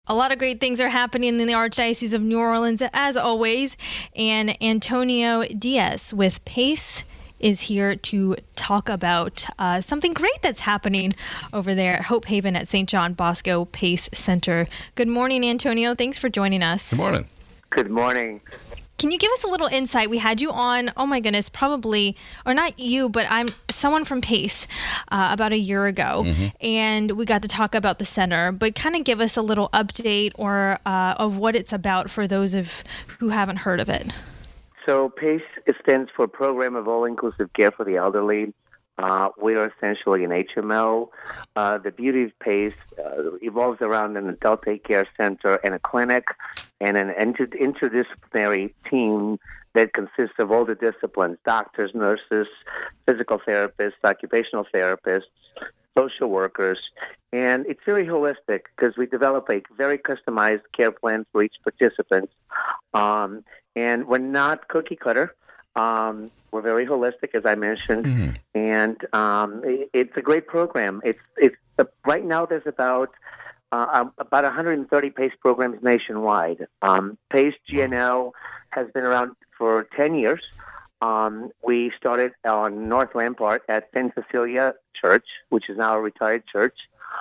a lot of great things are happening in the Archdiocese of New Orleans, as always. And Antonio Diaz with PACE is here to talk about something great that's happening over there at Hope Haven at St. John Bosco PACE Center. Good morning, Antonio. Thanks for joining us. Good morning. Good morning. Can you give us a little insight? We had you on, oh my goodness, probably, or not you, but I'm someone from PACE about a year ago, and we got to talk about the center, but kind of give us a little update or of what it's about for those who haven't heard of it. So PACE stands for Program of All-Inclusive Care for the Elderly. We are essentially an HMO. The beauty of PACE evolves around an adult daycare center and a clinic and an interdisciplinary team that consists of all the disciplines: doctors, nurses, physical therapists, occupational therapists, social workers. And it's very holistic because we develop a very customized care plan for each participant. And we're not cookie cutter. We're very holistic, as I mentioned, and it's a great program. It's right now there's about 130 PACE programs nationwide. PACE GNL has been around for 10 years. We started on North Rampart at St. Cecilia Church, which is now a retired church,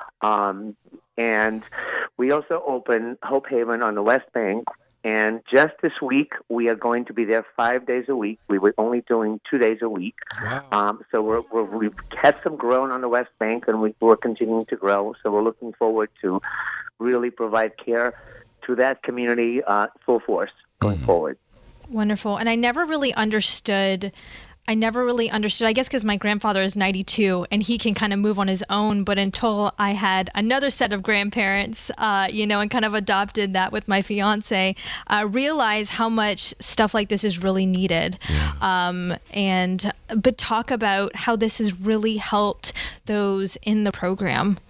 and we also opened Hope Haven on the West Bank. And just this week, we are going to be there 5 days a week. We were only doing 2 days a week. Wow. So we've had some growing on the West Bank, and we're continuing to grow. So we're looking forward to really provide care to that community full force going forward. Wonderful. And I never really understood, I guess because my grandfather is 92 and he can kind of move on his own. But until I had another set of grandparents, and kind of adopted that with my fiance, realize how much stuff like this is really needed. Yeah. But talk about how this has really helped those in the program.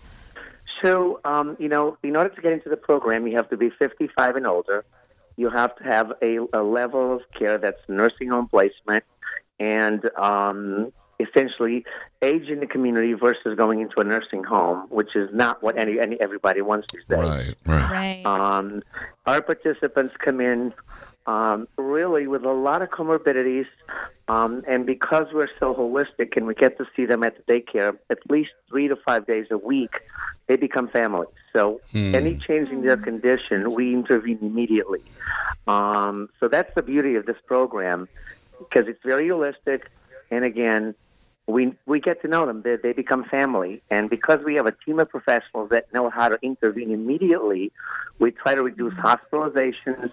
So, in order to get into the program, you have to be 55 and older. You have to have a level of care that's nursing home placement, and essentially age in the community versus going into a nursing home, which is not what everybody wants these days. Right. Our participants come in really with a lot of comorbidities, and because we're so holistic and we get to see them at the daycare at least 3 to 5 days a week, they become family. So any change in their condition, we intervene immediately. So that's the beauty of this program, because it's very holistic, and again, we get to know them. They become family, and because we have a team of professionals that know how to intervene immediately, we try to reduce hospitalizations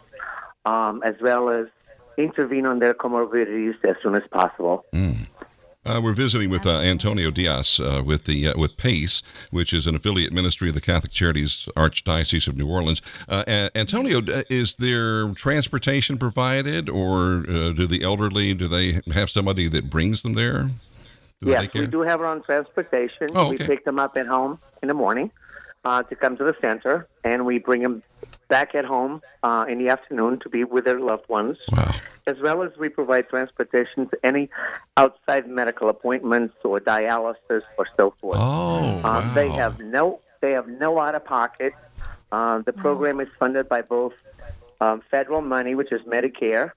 as well as intervene on their comorbidities as soon as possible. We're visiting with Antonio Diaz with PACE, which is an affiliate ministry of the Catholic Charities Archdiocese of New Orleans. Antonio, is there transportation provided, or do the elderly, do they have somebody that brings them there? Yes, we do have our own transportation. Oh, okay. We pick them up at home in the morning to come to the center, and we bring them back at home in the afternoon to be with their loved ones. Wow. As well as we provide transportation to any outside medical appointments or dialysis or so forth. Oh, wow. They have no out of pocket. The program is funded by both federal money, which is Medicare,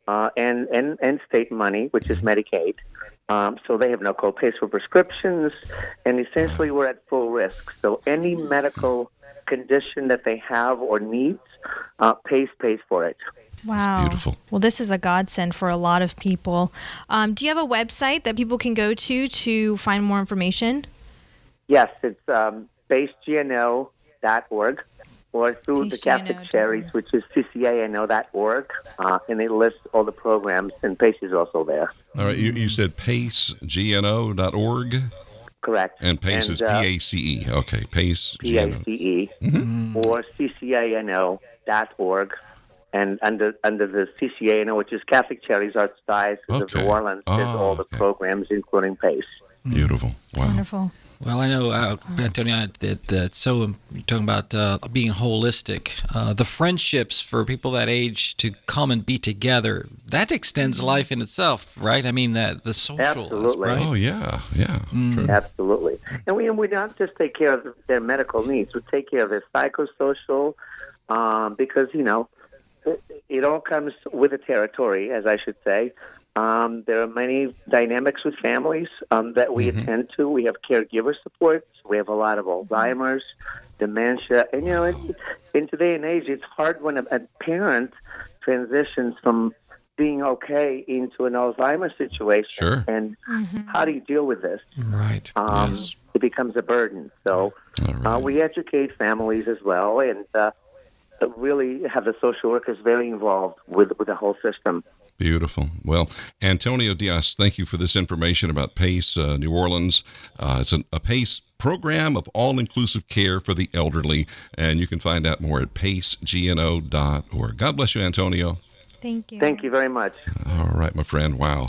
and state money, which is Medicaid. So they have no co-pays for prescriptions, and essentially we're at full risk. So any medical condition that they have or needs, PACE pays for it. Wow. That's beautiful. Well, this is a godsend for a lot of people. Do you have a website that people can go to find more information? Yes, it's pacegno.org, or through the Catholic Charities, which is ccano.org, and it lists all the programs, and PACE is also there. All right, you said pacegno.org? Correct. And PACE is P-A-C-E. Okay, PACE. P-A-C-E, or ccano.org. And under the CCANO, which is Catholic Charities Archdiocese of New Orleans, there's all the programs, including PACE. Beautiful. Wow. Wonderful. Well, I know, Antonio, you're talking about being holistic. The friendships for people that age to come and be together, that extends life in itself, right? I mean, the social Absolutely. aspect, right? Oh, yeah. True. Absolutely. And we not just take care of their medical needs, we take care of their psychosocial, because, it all comes with the territory, as I should say. There are many dynamics with families that we attend to. We have caregiver supports. We have a lot of Alzheimer's, dementia. And, in today and age, it's hard when a parent transitions from being okay into an Alzheimer's situation. Sure. And how do you deal with this? Right. Yes. It becomes a burden. So All right. we educate families as well, and really have the social workers very involved with the whole system. Beautiful. Well, Antonio Diaz, thank you for this information about PACE New Orleans. It's a PACE program of all-inclusive care for the elderly, and you can find out more at pacegno.org. God bless you, Antonio. Thank you. Thank you very much. All right, my friend. Wow.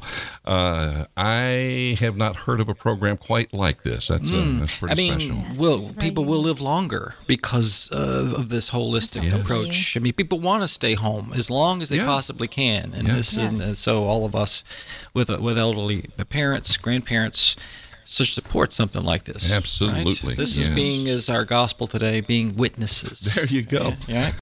I have not heard of a program quite like this. That's pretty special. Yes, People right. will live longer because of this holistic Absolutely. approach. I mean, people want to stay home as long as they Yeah. possibly can, and Yes. and so all of us with elderly parents, grandparents, should support something like this. Absolutely, Right? This yes. is being as our gospel today, being witnesses. There you go. Yeah.